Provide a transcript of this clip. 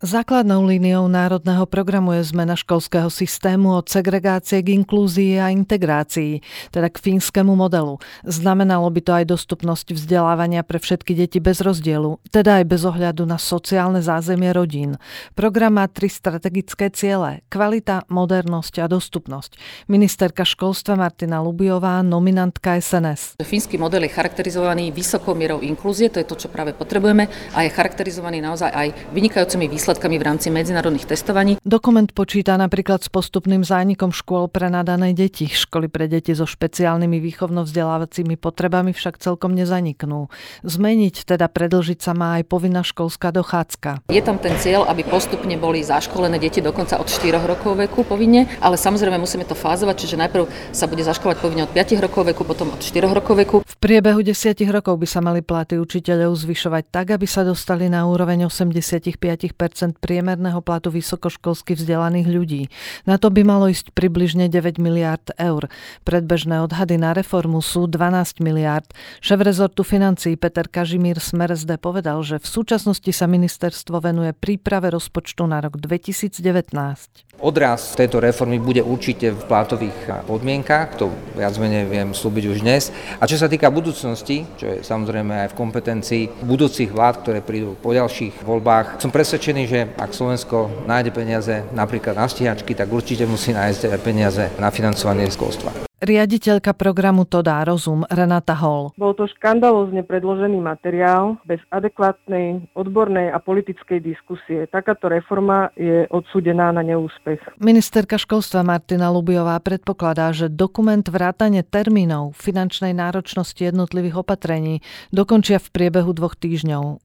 Základnou líniou národného programu je zmena školského systému od segregácie k inklúzii a integrácii, teda k fínskemu modelu. Znamenalo by to aj dostupnosť vzdelávania pre všetky deti bez rozdielu, teda aj bez ohľadu na sociálne zázemie rodín. Program má 3 strategické ciele: kvalita, modernosť a dostupnosť. Ministerka školstva Martina Lubiová, nominantka SNS. Fínsky model je charakterizovaný vysokou mierou inklúzie, to je to, čo práve potrebujeme, a je charakterizovaný naozaj aj vynikajúcimi výsledkami v rámci medzinárodných testovaní. Dokument počíta napríklad s postupným zánikom škôl pre nadané deti. Školy pre deti so špeciálnymi výchovno-vzdelávacími potrebami však celkom nezaniknú. Zmeniť, teda predĺžiť sa má aj povinná školská dochádzka. Je tam ten cieľ, aby postupne boli zaškolené deti dokonca od 4 rokov veku povinne, ale samozrejme musíme to fázovať, čiže najprv sa bude zaškolovať povinne od 5 rokov veku, potom od 4 rokov veku. V priebehu 10 rokov by sa mali platy učiteľov zvyšovať tak, aby sa dostali na úroveň 85% priemerného platu vysokoškolsky vzdelaných ľudí. Na to by malo ísť približne 9 miliárd eur. Predbežné odhady na reformu sú 12 miliárd. Šéf rezortu financií Peter Kažimír Smer SD povedal, že v súčasnosti sa ministerstvo venuje príprave rozpočtu na rok 2019. Odraz tejto reformy bude určite v platových podmienkach, to viac menej viem slúbiť už dnes. A čo sa týka budúcnosti, čo je samozrejme aj v kompetencii budúcich vlád, ktoré prídu po ďalších voľbách, som presvedčený, že ak Slovensko nájde peniaze napríklad na stíhačky, tak určite musí nájsť aj peniaze na financovanie školstva. Riaditeľka programu To dá rozum, Renata Hall. Bol to škandalózne predložený materiál bez adekvátnej odbornej a politickej diskusie. Takáto reforma je odsúdená na neúspech. Ministerka školstva Martina Lubiová predpokladá, že dokument vrátane termínov, finančnej náročnosti jednotlivých opatrení dokončia v priebehu 2 týždňov.